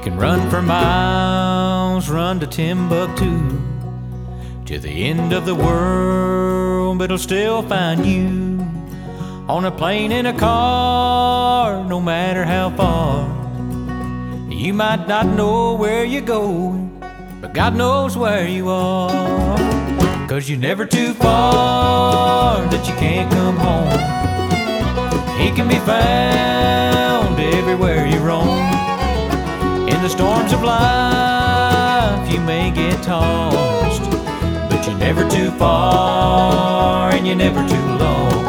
can run for miles, run to Timbuktu, to the end of the world, but it'll still find you on a plane, in a car, no matter how far. You might not know where you're going, but God knows where you are. 'Cause you're never too far that you can't come home. He can be found everywhere you roam. In the storms of life you may get tossed, but you're never too far and you're never too lost.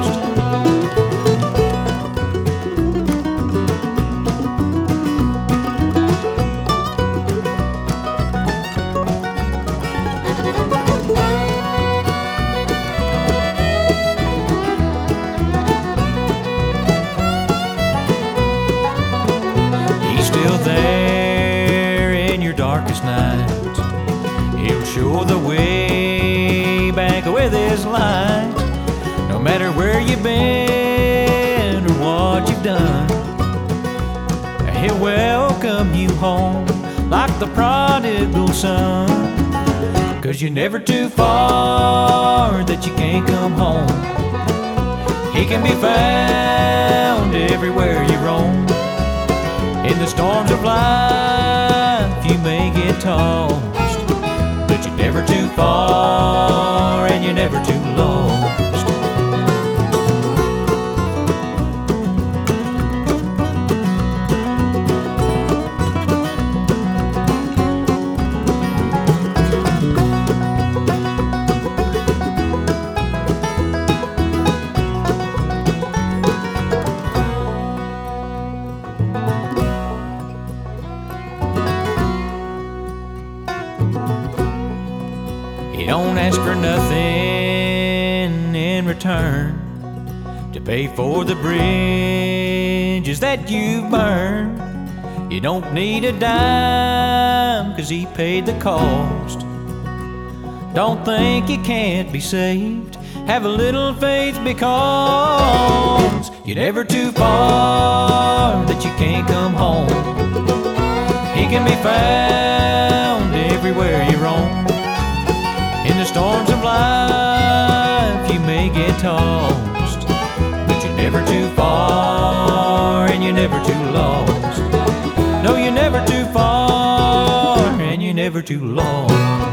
Still there in your darkest night, He'll show the way back with His light. No matter where you've been or what you've done, He'll welcome you home like the prodigal son. 'Cause you're never too far that you can't come home. He can be found everywhere you roam. In the storms of life you may get tossed, but you're never too far and you're never too lost. You don't ask for nothing in return to pay for the bridges that you've burned. You don't need a dime 'cause He paid the cost. Don't think you can't be saved, have a little faith, because you're never too far that you can't come home. He can be found everywhere you roam. In the storms of life you may get tossed, but you're never too far and you're never too lost. No, you're never too far and you're never too lost.